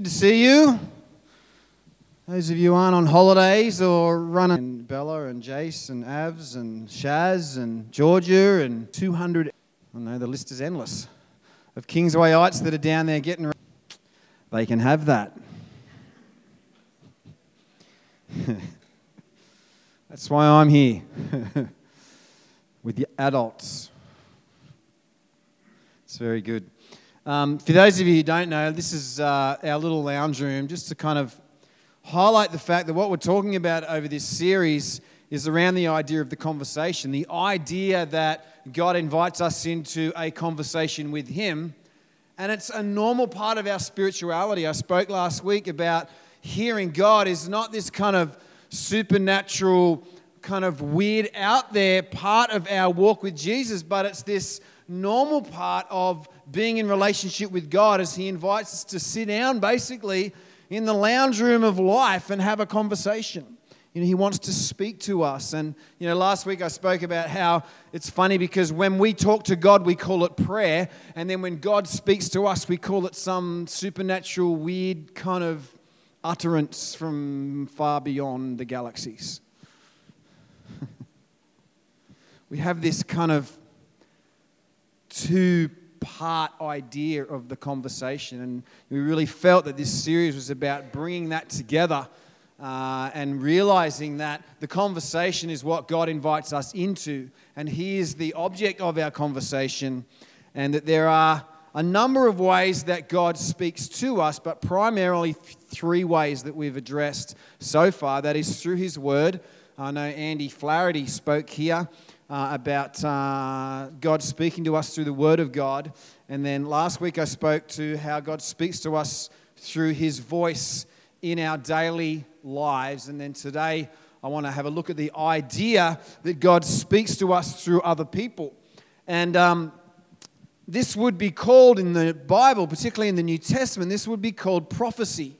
Good to see you. Those of you who aren't on holidays or running, and Bella and Jace and Avs and Shaz and Georgia and 200, I know the list is endless, of Kingswayites that are down there getting ready. They can have that. That's why I'm here with the adults. It's very good. For those of you who don't know, this is our little lounge room, just to kind of highlight the fact that what we're talking about over this series is around the idea of the conversation, the idea that God invites us into a conversation with Him, and it's a normal part of our spirituality. I spoke last week about hearing God is not this kind of supernatural, kind of weird out there part of our walk with Jesus, but it's this normal part of being in relationship with God as He invites us to sit down basically in the lounge room of life and have a conversation. You know, He wants to speak to us. And, you know, last week I spoke about how it's funny because when we talk to God, we call it prayer. And then when God speaks to us, we call it some supernatural, weird kind of utterance from far beyond the galaxies. We have this kind of two-part idea of the conversation, and we really felt that this series was about bringing that together and realizing that the conversation is what God invites us into, and He is the object of our conversation, and that there are a number of ways that God speaks to us, but primarily three ways that we've addressed so far. That is through His Word. I know Andy Flaherty spoke here about God speaking to us through the Word of God. And then last week I spoke to how God speaks to us through His voice in our daily lives. And then today I want to have a look at the idea that God speaks to us through other people. And this would be called in the Bible, particularly in the New Testament, this would be called prophecy.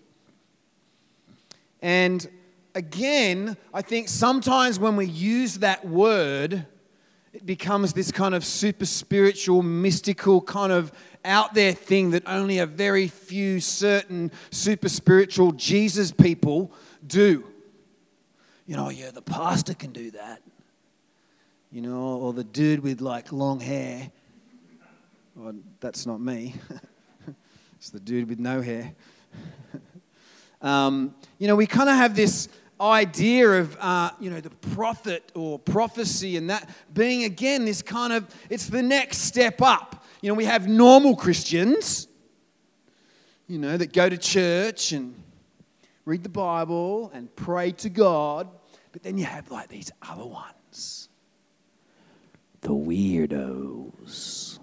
And again, I think sometimes when we use that word, it becomes this kind of super spiritual, mystical kind of out there thing that only a very few certain super spiritual Jesus people do. You know, yeah, the pastor can do that. You know, or the dude with like long hair. Well, that's not me. It's the dude with no hair. You know, we kind of have this idea of, the prophet or prophecy, and that being, again, this kind of, it's the next step up. You know, we have normal Christians, you know, that go to church and read the Bible and pray to God, but then you have like these other ones, the weirdos.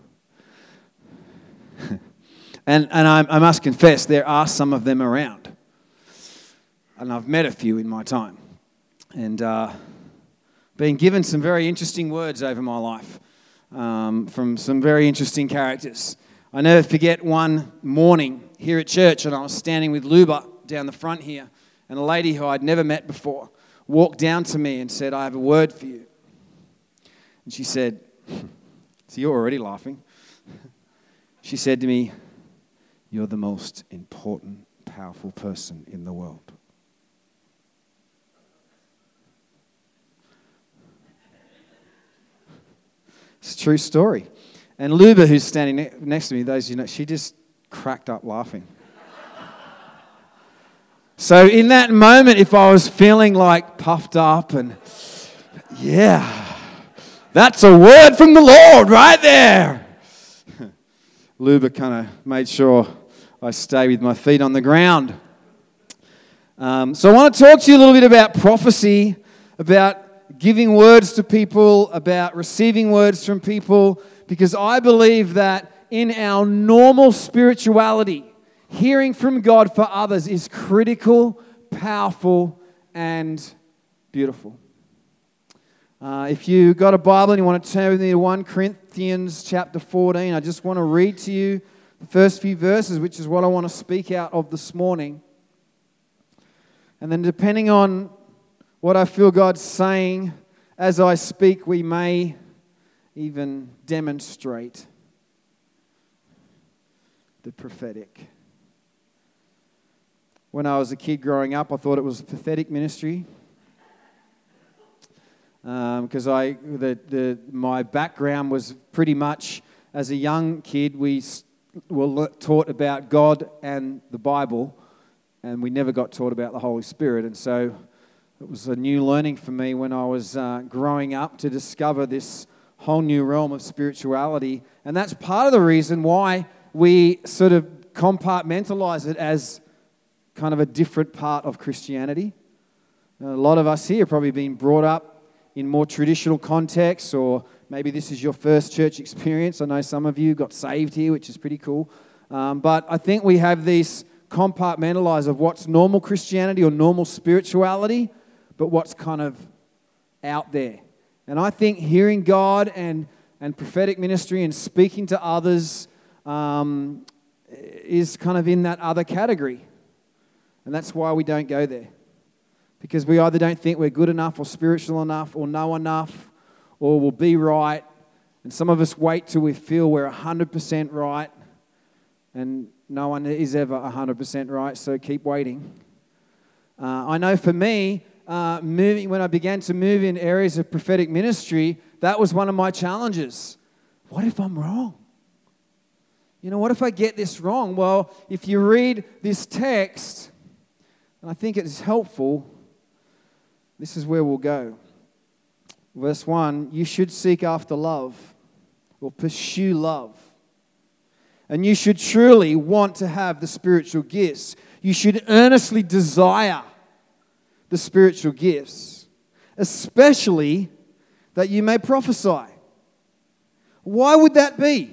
And I must confess, there are some of them around. And I've met a few in my time. And been given some very interesting words over my life from some very interesting characters. I never forget one morning here at church, and I was standing with Luba down the front here, and a lady who I'd never met before walked down to me and said, "I have a word for you." And she said, so you're already laughing. She said to me, "You're the most important, powerful person in the world." It's a true story. And Luba, who's standing next to me, those you know, she just cracked up laughing. So in that moment, if I was feeling like puffed up and, yeah, that's a word from the Lord right there. Luba kind of made sure I stay with my feet on the ground. So I want to talk to you a little bit about prophecy, about giving words to people, about receiving words from people, because I believe that in our normal spirituality, hearing from God for others is critical, powerful, and beautiful. If you got a Bible and you want to turn with me to 1 Corinthians chapter 14, I just want to read to you the first few verses, which is what I want to speak out of this morning. And then depending on what I feel God's saying as I speak, we may even demonstrate the prophetic. When I was a kid growing up, I thought it was pathetic ministry. Because my background was pretty much, as a young kid, we were taught about God and the Bible, and we never got taught about the Holy Spirit. And so it was a new learning for me when I was growing up to discover this whole new realm of spirituality. And that's part of the reason why we sort of compartmentalize it as kind of a different part of Christianity. A lot of us here have probably been brought up in more traditional contexts, or maybe this is your first church experience. I know some of you got saved here, which is pretty cool. But I think we have these compartmentalized of what's normal Christianity or normal spirituality, but what's kind of out there. And I think hearing God and prophetic ministry and speaking to others is kind of in that other category. And that's why we don't go there. Because we either don't think we're good enough or spiritual enough or know enough or will be right. And some of us wait till we feel we're 100% right. And no one is ever 100% right, so keep waiting. I know for me, when I began to move in areas of prophetic ministry, that was one of my challenges. What if I'm wrong? What if I get this wrong? Well, if you read this text, and I think it is helpful, this is where we'll go. Verse 1, you should seek after love or pursue love. And you should truly want to have the spiritual gifts. You should earnestly desire the spiritual gifts, especially that you may prophesy. Why would that be?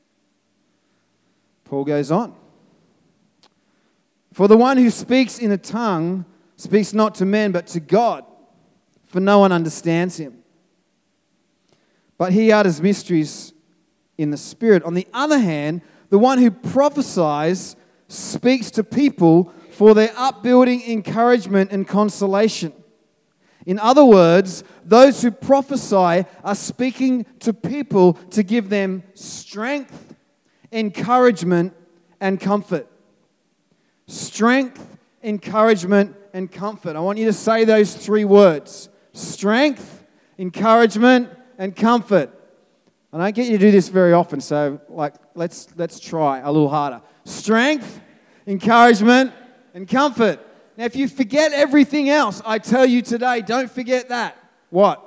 Paul goes on. For the one who speaks in a tongue speaks not to men but to God, for no one understands him. But he utters mysteries in the Spirit. On the other hand, the one who prophesies speaks to people for their upbuilding, encouragement, and consolation. In other words, those who prophesy are speaking to people to give them strength, encouragement, and comfort. Strength, encouragement, and comfort. I want you to say those three words. Strength, encouragement, and comfort. I don't get you to do this very often, so let's try a little harder. Strength, encouragement, and comfort. Now, if you forget everything else, I tell you today, don't forget that. What?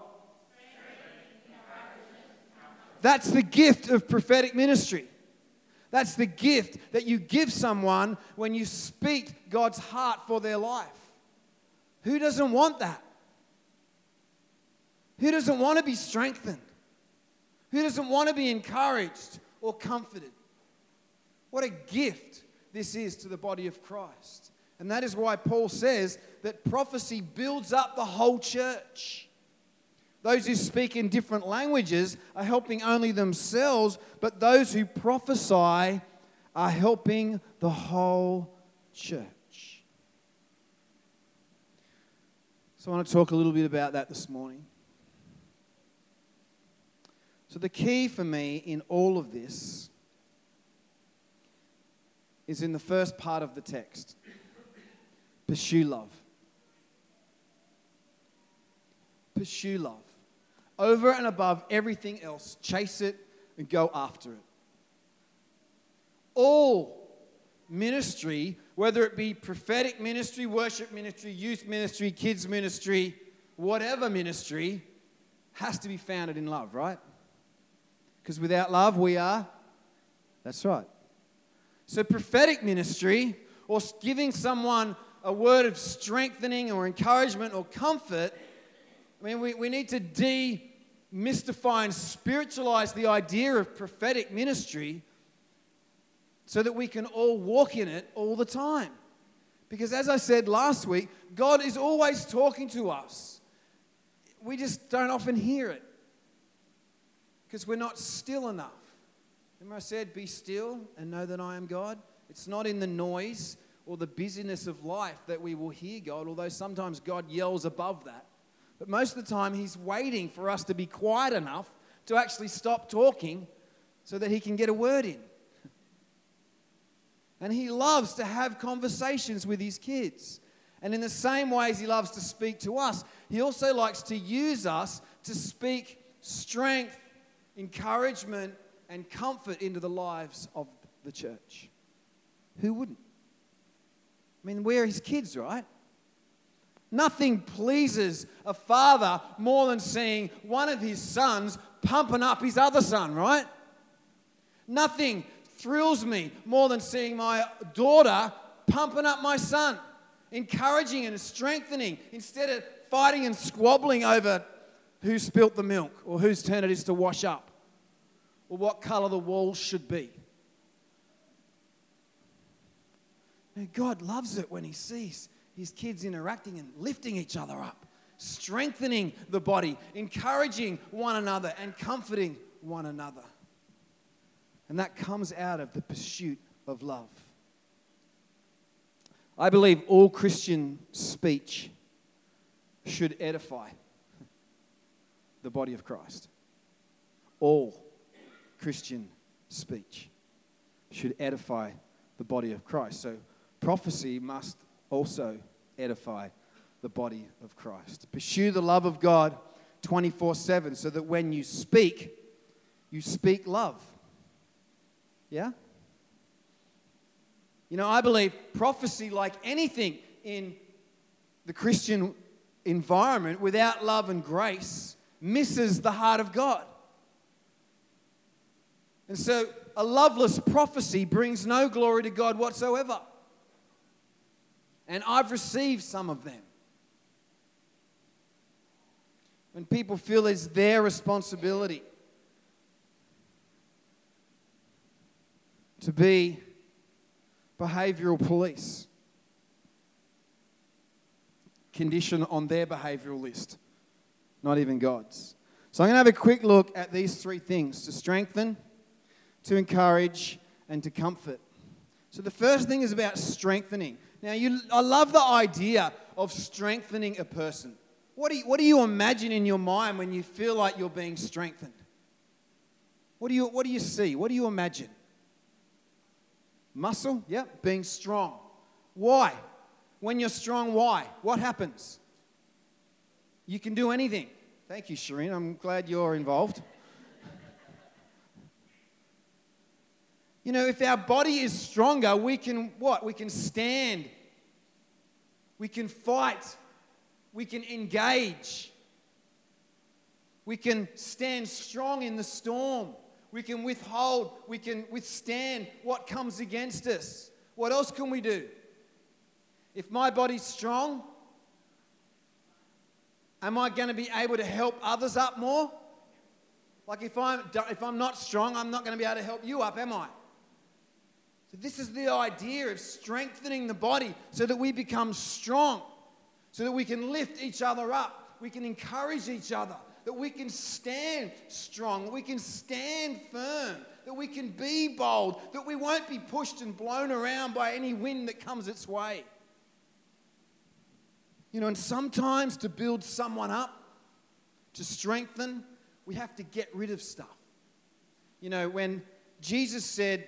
That's the gift of prophetic ministry. That's the gift that you give someone when you speak God's heart for their life. Who doesn't want that? Who doesn't want to be strengthened? Who doesn't want to be encouraged or comforted? What a gift this is to the body of Christ. And that is why Paul says that prophecy builds up the whole church. Those who speak in different languages are helping only themselves, but those who prophesy are helping the whole church. So I want to talk a little bit about that this morning. So the key for me in all of this is in the first part of the text. Pursue love. Pursue love. Over and above everything else, chase it and go after it. All ministry, whether it be prophetic ministry, worship ministry, youth ministry, kids ministry, whatever ministry, has to be founded in love, right? Because without love, that's right. So prophetic ministry, or giving someone a word of strengthening or encouragement or comfort, we need to demystify and spiritualize the idea of prophetic ministry so that we can all walk in it all the time. Because as I said last week, God is always talking to us. We just don't often hear it because we're not still enough. Remember I said, be still and know that I am God? It's not in the noise or the busyness of life that we will hear God, although sometimes God yells above that. But most of the time, He's waiting for us to be quiet enough to actually stop talking so that He can get a word in. And he loves to have conversations with his kids. And in the same ways he loves to speak to us, he also likes to use us to speak strength, encouragement, and comfort into the lives of the church. Who wouldn't? I mean, we're his kids, right? Nothing pleases a father more than seeing one of his sons pumping up his other son, right? Nothing thrills me more than seeing my daughter pumping up my son, encouraging and strengthening instead of fighting and squabbling over who spilt the milk or whose turn it is to wash up or what color the walls should be. And God loves it when he sees his kids interacting and lifting each other up, strengthening the body, encouraging one another and comforting one another. And that comes out of the pursuit of love. I believe all Christian speech should edify the body of Christ. All Christian speech should edify the body of Christ. So prophecy must also edify the body of Christ. Pursue the love of God 24/7 so that when you speak love. Yeah? You know, I believe prophecy, like anything in the Christian environment, without love and grace, misses the heart of God. And so a loveless prophecy brings no glory to God whatsoever. And I've received some of them. When people feel it's their responsibility to be behavioral police, condition on their behavioral list, not even God's. So I'm going to have a quick look at these three things: to strengthen, to encourage, and to comfort. So the first thing is about strengthening. Now, I love the idea of strengthening a person. What do you imagine in your mind when you feel like you're being strengthened? What do you see? What do you imagine? Muscle? Yep, being strong. Why? When you're strong, why? What happens? You can do anything. Thank you, Shireen. I'm glad you're involved. You know, if our body is stronger, we can what? We can stand. We can fight. We can engage. We can stand strong in the storm. We can withhold. We can withstand what comes against us. What else can we do? If my body's strong, am I going to be able to help others up more? Like if I'm not strong, I'm not going to be able to help you up, am I? So this is the idea of strengthening the body so that we become strong, so that we can lift each other up, we can encourage each other, that we can stand strong, that we can stand firm, that we can be bold, that we won't be pushed and blown around by any wind that comes its way. You know, and sometimes to build someone up, to strengthen, we have to get rid of stuff. You know, when Jesus said,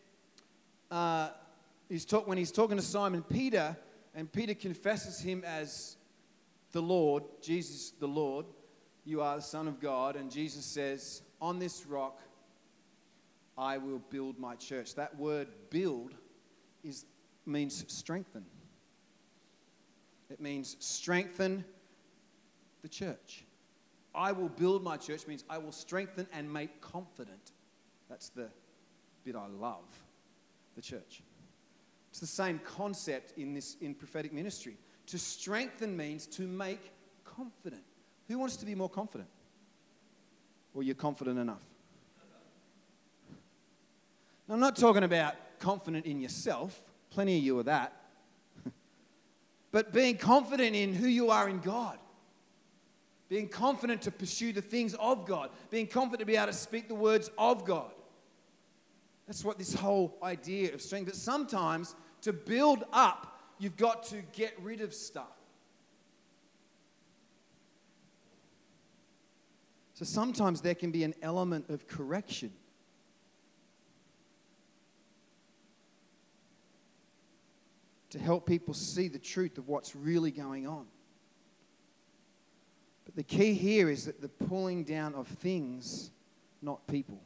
when he's talking to Simon Peter, and Peter confesses him as the Lord, Jesus the Lord, you are the Son of God, and Jesus says, on this rock I will build my church. That word build means strengthen. It means strengthen the church. I will build my church means I will strengthen and make confident. That's the bit I love. The church. It's the same concept in prophetic ministry. To strengthen means to make confident. Who wants to be more confident? Or you're confident enough? Now, I'm not talking about confident in yourself. Plenty of you are that. But being confident in who you are in God. Being confident to pursue the things of God. Being confident to be able to speak the words of God. That's what this whole idea of strength. But sometimes to build up, you've got to get rid of stuff. So sometimes there can be an element of correction. to help people see the truth of what's really going on. But the key here is that the pulling down of things, not people.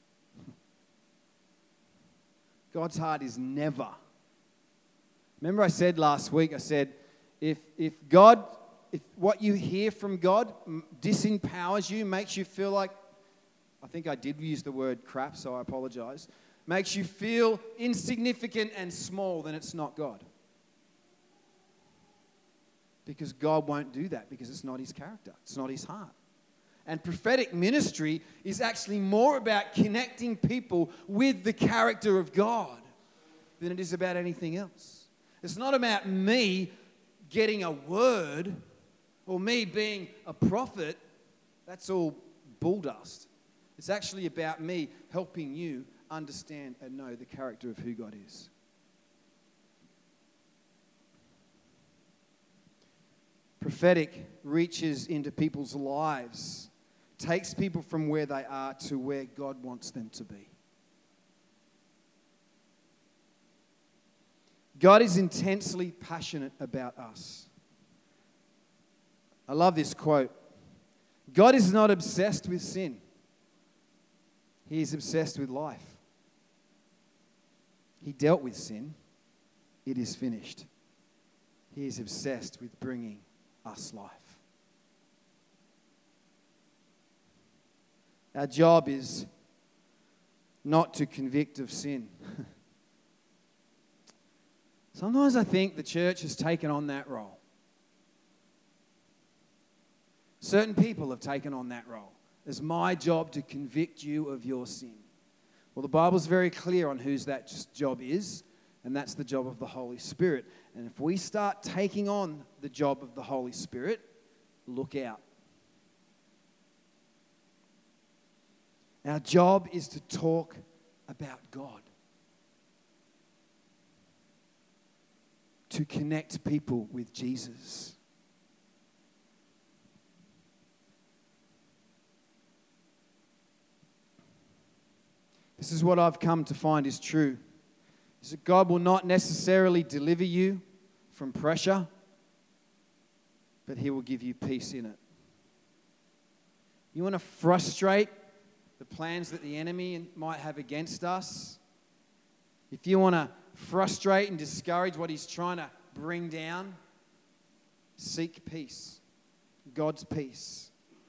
God's heart is never. Remember I said last week, I said, if what you hear from God disempowers you, makes you feel like, I think I did use the word crap, so I apologize, makes you feel insignificant and small, then it's not God. Because God won't do that, because it's not his character, it's not his heart. And prophetic ministry is actually more about connecting people with the character of God than it is about anything else. It's not about me getting a word or me being a prophet. That's all bull dust. It's actually about me helping you understand and know the character of who God is. Prophetic reaches into people's lives, takes people from where they are to where God wants them to be. God is intensely passionate about us. I love this quote. God is not obsessed with sin. He is obsessed with life. He dealt with sin. It is finished. He is obsessed with bringing us life. Our job is not to convict of sin. Sometimes I think the church has taken on that role. Certain people have taken on that role. It's my job to convict you of your sin. Well, the Bible's very clear on whose that job is, and that's the job of the Holy Spirit. And if we start taking on the job of the Holy Spirit, look out. Our job is to talk about God. To connect people with Jesus. This is what I've come to find is true. Is that God will not necessarily deliver you from pressure, but he will give you peace in it. You want to frustrate the plans that the enemy might have against us? If you want to frustrate and discourage what he's trying to bring down, seek peace. God's peace.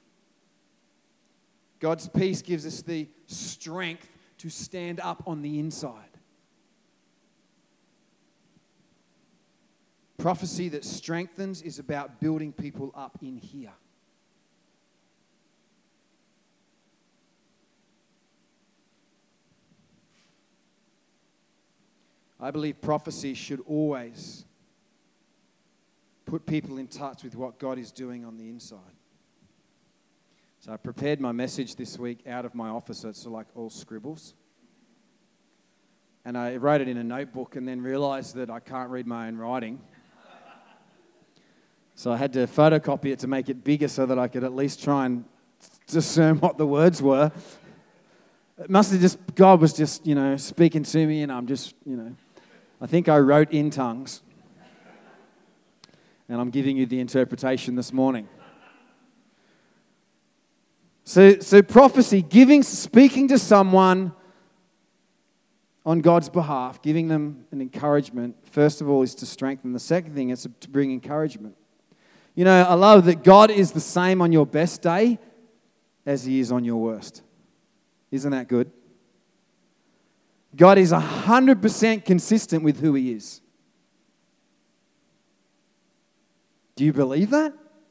God's peace gives us the strength to stand up on the inside. Prophecy that strengthens is about building people up in here. I believe prophecy should always put people in touch with what God is doing on the inside. So I prepared my message this week out of my office, so it's like all scribbles. And I wrote it in a notebook and then realized that I can't read my own writing. So I had to photocopy it to make it bigger so that I could at least try and discern what the words were. It must have just, God was just, speaking to me, and I'm just, I think I wrote in tongues. And I'm giving you the interpretation this morning. So prophecy, speaking to someone on God's behalf, giving them an encouragement, first of all, is to strengthen. The second thing is to bring encouragement. I love that God is the same on your best day as he is on your worst. Isn't that good? God is 100% consistent with who he is. Do you believe that?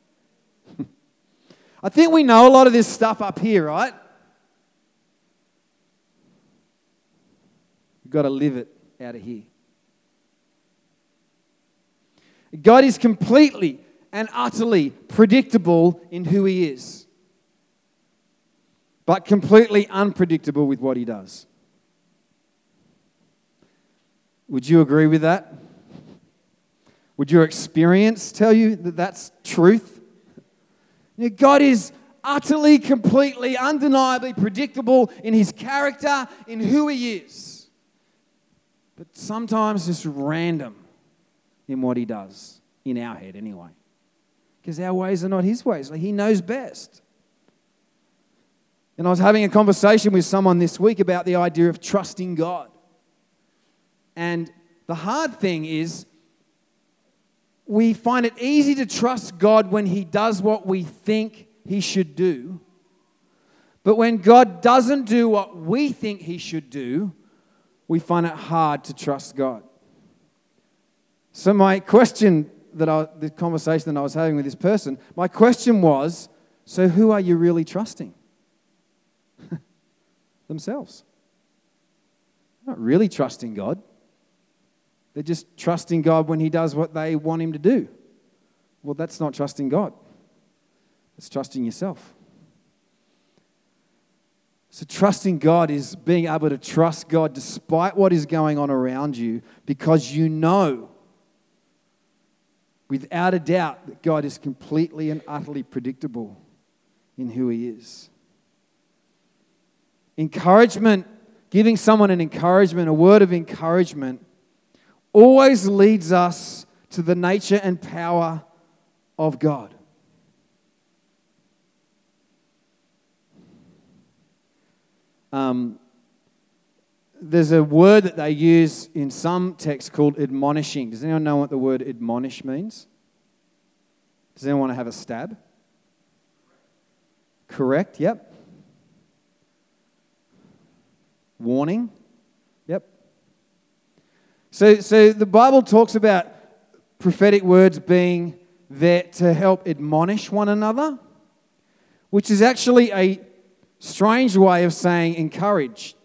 I think we know a lot of this stuff up here, right? We've got to live it out of here. God is completely and utterly predictable in who he is, but completely unpredictable with what he does. Would you agree with that? Would your experience tell you that that's truth? God is utterly, completely, undeniably predictable in his character, in who he is. But sometimes just random. in what he does, in our head anyway. Because our ways are not his ways. Like, he knows best. And I was having a conversation with someone this week about the idea of trusting God. And the hard thing is, we find it easy to trust God when he does what we think he should do. But when God doesn't do what we think he should do, we find it hard to trust God. So my question, the conversation that I was having with this person, my question was, so who are you really trusting? Themselves. They're not really trusting God. They're just trusting God when he does what they want him to do. Well, that's not trusting God. It's trusting yourself. So trusting God is being able to trust God despite what is going on around you, because you know without a doubt that God is completely and utterly predictable in who he is. Encouragement, giving someone an encouragement, a word of encouragement, always leads us to the nature and power of God. There's a word that they use in some texts called admonishing. Does anyone know what the word admonish means? Does anyone want to have a stab? Correct, yep. Warning, yep. So the Bible talks about prophetic words being there to help admonish one another, which is actually a strange way of saying encourage.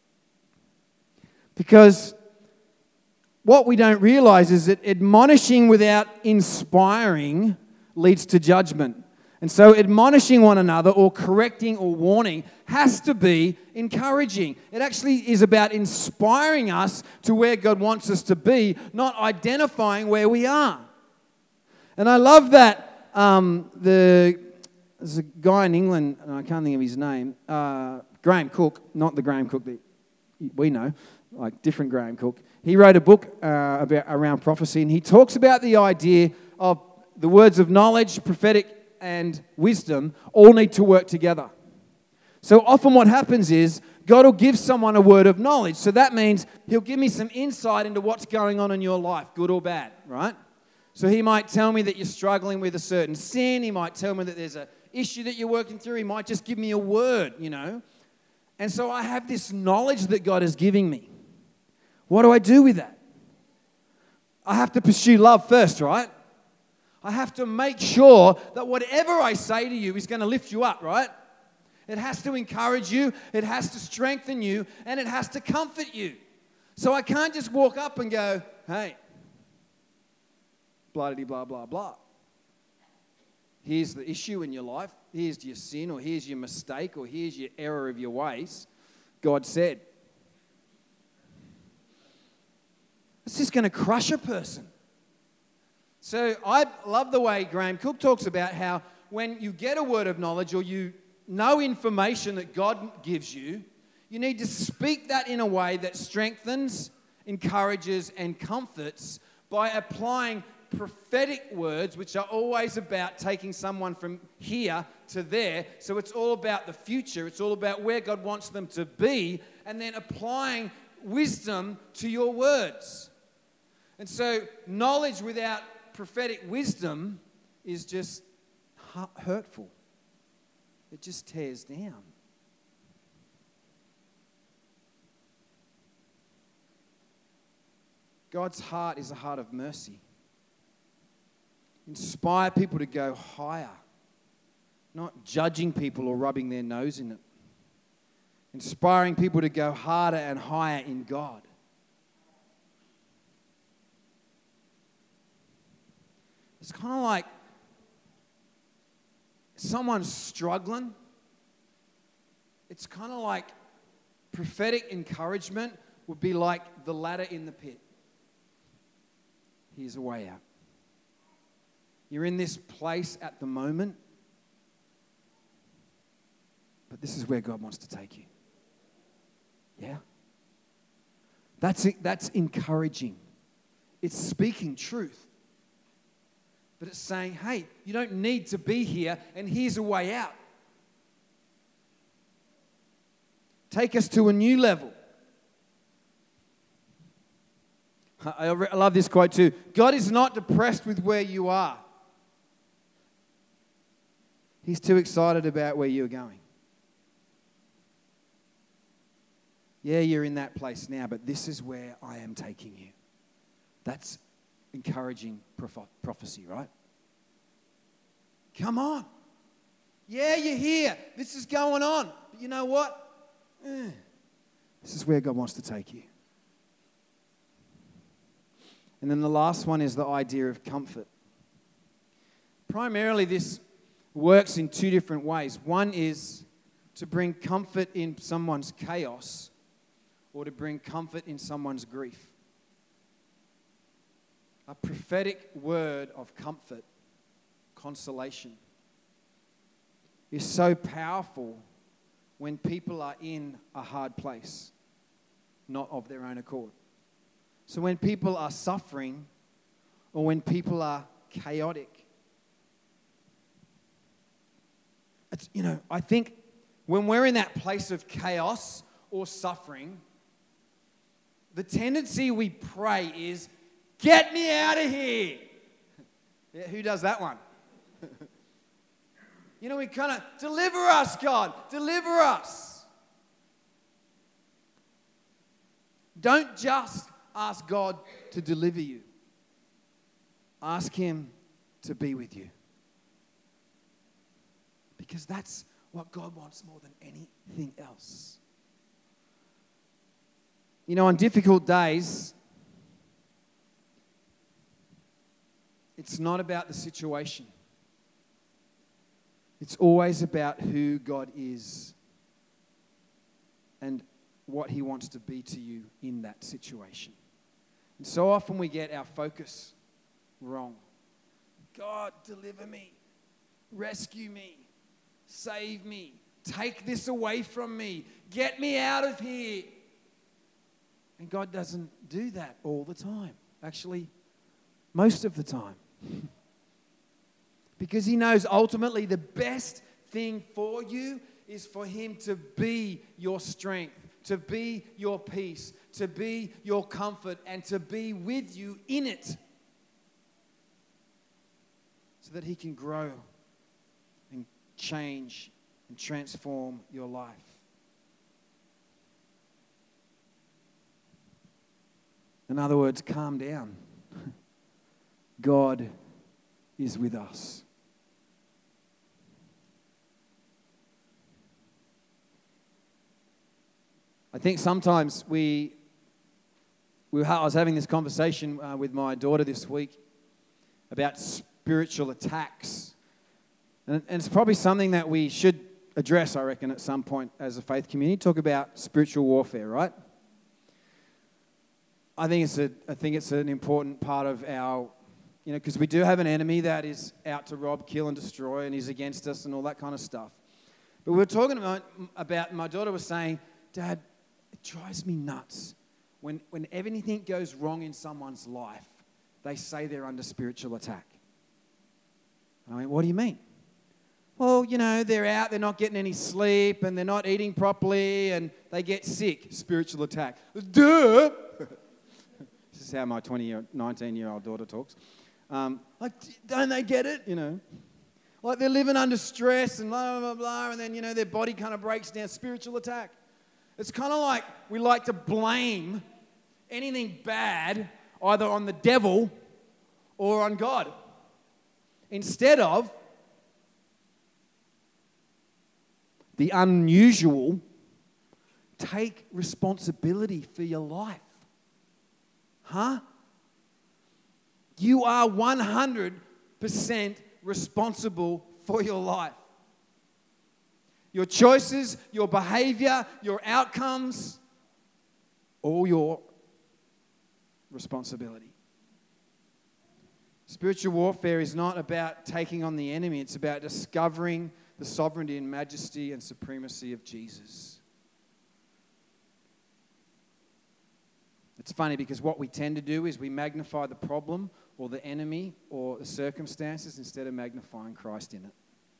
Because what we don't realize is that admonishing without inspiring leads to judgment. And so admonishing one another or correcting or warning has to be encouraging. It actually is about inspiring us to where God wants us to be, not identifying where we are. And I love that there's a guy in England, and I can't think of his name, Graham Cook, not the Graham Cook that we know, like different Graham Cook. He wrote a book around prophecy, and he talks about the idea of the words of knowledge, prophetic, and wisdom all need to work together. So often what happens is God will give someone a word of knowledge. So that means he'll give me some insight into what's going on in your life, good or bad, right? So he might tell me that you're struggling with a certain sin. He might tell me that there's an issue that you're working through. He might just give me a word, you know. And so I have this knowledge that God is giving me. What do I do with that? I have to pursue love first, right? I have to make sure that whatever I say to you is going to lift you up, right? It has to encourage you, it has to strengthen you, and it has to comfort you. So I can't just walk up and go, hey, blah, blah, blah. Here's the issue in your life. Here's your sin, or here's your mistake, or here's your error of your ways. God said. It's just going to crush a person. So I love the way Graham Cook talks about how when you get a word of knowledge or you know information that God gives you, you need to speak that in a way that strengthens, encourages, and comforts by applying prophetic words, which are always about taking someone from here to there. So it's all about the future. It's all about where God wants them to be, and then applying wisdom to your words. And so knowledge without prophetic wisdom is just hurtful. It just tears down. God's heart is a heart of mercy. Inspire people to go higher, not judging people or rubbing their nose in it. Inspiring people to go harder and higher in God. It's kind of like someone's struggling. It's kind of like prophetic encouragement would be like the ladder in the pit. Here's a way out. You're in this place at the moment, but this is where God wants to take you. Yeah? That's encouraging. It's speaking truth. But it's saying, hey, you don't need to be here, and here's a way out. Take us to a new level. I love this quote too. God is not depressed with where you are. He's too excited about where you're going. Yeah, you're in that place now, but this is where I am taking you. That's encouraging prophecy, right? Come on. Yeah, you're here. This is going on. But you know what? This is where God wants to take you. And then the last one is the idea of comfort. Primarily, this works in two different ways. One is to bring comfort in someone's chaos or to bring comfort in someone's grief. A prophetic word of comfort, consolation, is so powerful when people are in a hard place, not of their own accord. So when people are suffering or when people are chaotic, I think when we're in that place of chaos or suffering, the tendency we pray is, get me out of here. Yeah, who does that one? We kind of, deliver us, God, deliver us. Don't just ask God to deliver you. Ask Him to be with you. Because that's what God wants more than anything else. On difficult days, it's not about the situation. It's always about who God is and what He wants to be to you in that situation. And so often we get our focus wrong. God, deliver me, rescue me, save me, take this away from me, get me out of here. And God doesn't do that all the time. Actually, most of the time. Because He knows ultimately the best thing for you is for Him to be your strength, to be your peace, to be your comfort, and to be with you in it. So that He can grow and change and transform your life. In other words, calm down. God is with us. I think sometimes I was having this conversation with my daughter this week about spiritual attacks. And it's probably something that we should address, I reckon, at some point as a faith community. Talk about spiritual warfare, right? I think it's an important part of our, because we do have an enemy that is out to rob, kill, and destroy, and he's against us and all that kind of stuff. But we were talking about my daughter was saying, Dad, it drives me nuts when anything goes wrong in someone's life, they say they're under spiritual attack. And I went, what do you mean? Well, they're out, they're not getting any sleep, and they're not eating properly, and they get sick. Spiritual attack. Duh! This is how my 19-year-old daughter talks. Don't they get it? Like they're living under stress and blah, blah, blah, and then, their body kind of breaks down. Spiritual attack. It's kind of like we like to blame anything bad either on the devil or on God. Instead of the unusual, take responsibility for your life. Huh? You are 100% responsible for your life. Your choices, your behavior, your outcomes, all your responsibility. Spiritual warfare is not about taking on the enemy. It's about discovering the sovereignty and majesty and supremacy of Jesus. It's funny because what we tend to do is we magnify the problem or the enemy or the circumstances instead of magnifying Christ in it.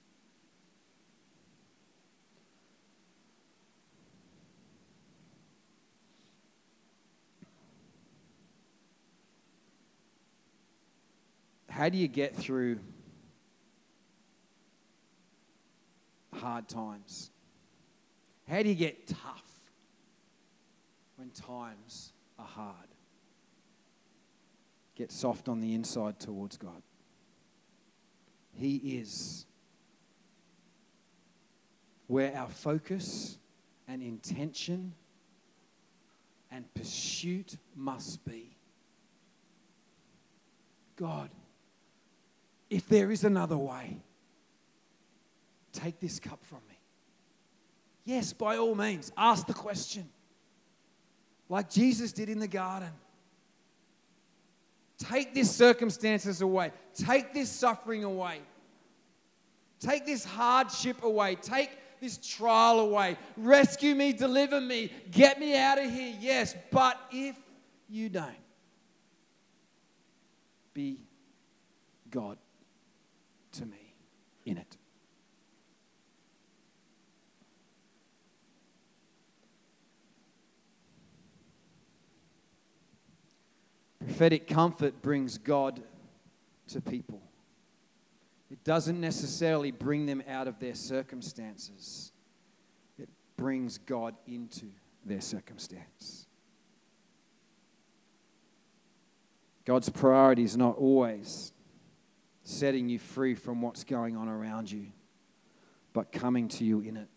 How do you get through hard times? How do you get tough when times are hard? Get soft on the inside towards God. He is where our focus and intention and pursuit must be. God, if there is another way, take this cup from me. Yes, by all means, ask the question. Like Jesus did in the garden. Take these circumstances away. Take this suffering away. Take this hardship away. Take this trial away. Rescue me, deliver me, get me out of here. Yes, but if you don't, be God to me in it. Prophetic comfort brings God to people. It doesn't necessarily bring them out of their circumstances. It brings God into their circumstance. God's priority is not always setting you free from what's going on around you, but coming to you in it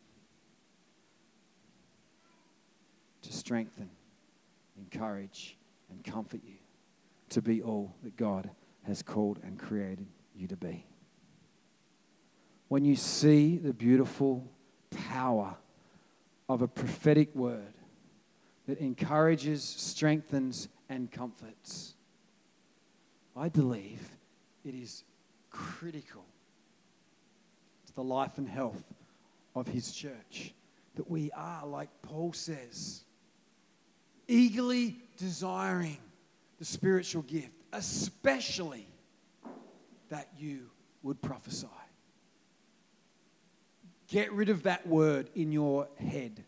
to strengthen, encourage, and comfort you to be all that God has called and created you to be. When you see the beautiful power of a prophetic word that encourages, strengthens, and comforts, I believe it is critical to the life and health of His church that we are, like Paul says, eagerly desiring the spiritual gift, especially that you would prophesy. Get rid of that word in your head.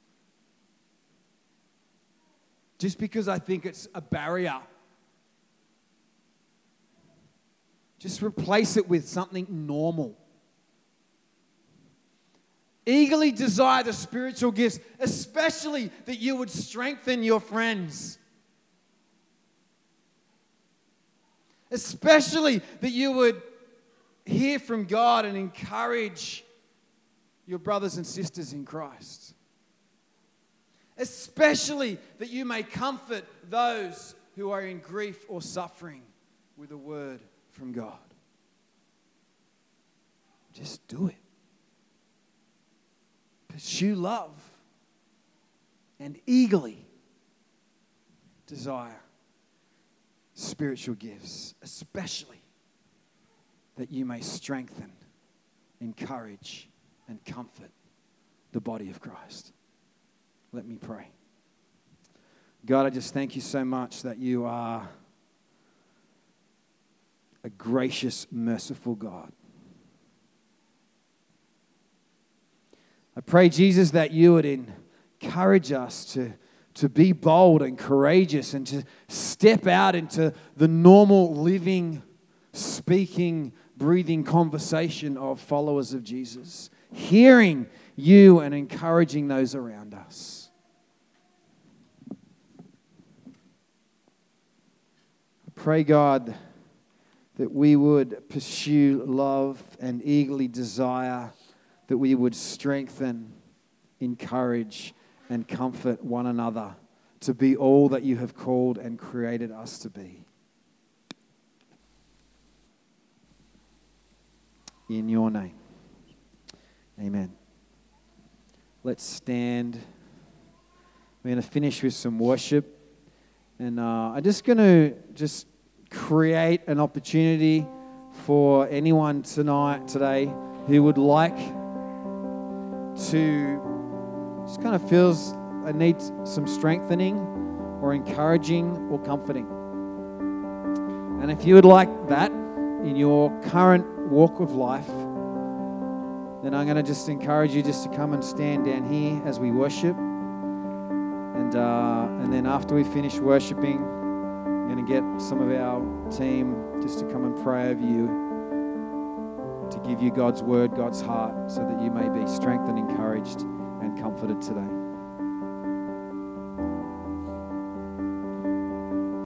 Just because I think it's a barrier, just replace it with something normal. Eagerly desire the spiritual gifts, especially that you would strengthen your friends. Especially that you would hear from God and encourage your brothers and sisters in Christ. Especially that you may comfort those who are in grief or suffering with a word from God. Just do it. Pursue love and eagerly desire spiritual gifts, especially that you may strengthen, encourage, and comfort the body of Christ. Let me pray. God, I just thank you so much that you are a gracious, merciful God. I pray, Jesus, that you would encourage us to be bold and courageous and to step out into the normal living, speaking, breathing conversation of followers of Jesus, hearing you and encouraging those around us. I pray, God, that we would pursue love and eagerly desire, that we would strengthen, encourage, and comfort one another to be all that you have called and created us to be. In your name. Amen. Let's stand. We're going to finish with some worship. And I'm just going to create an opportunity for anyone today who would like to, just kind of feels I need some strengthening or encouraging or comforting. And if you would like that in your current walk of life, then I'm going to just encourage you just to come and stand down here as we worship. And then after we finish worshiping, I'm going to get some of our team just to come and pray over you, to give you God's word, God's heart, so that you may be strengthened, encouraged, and comforted today.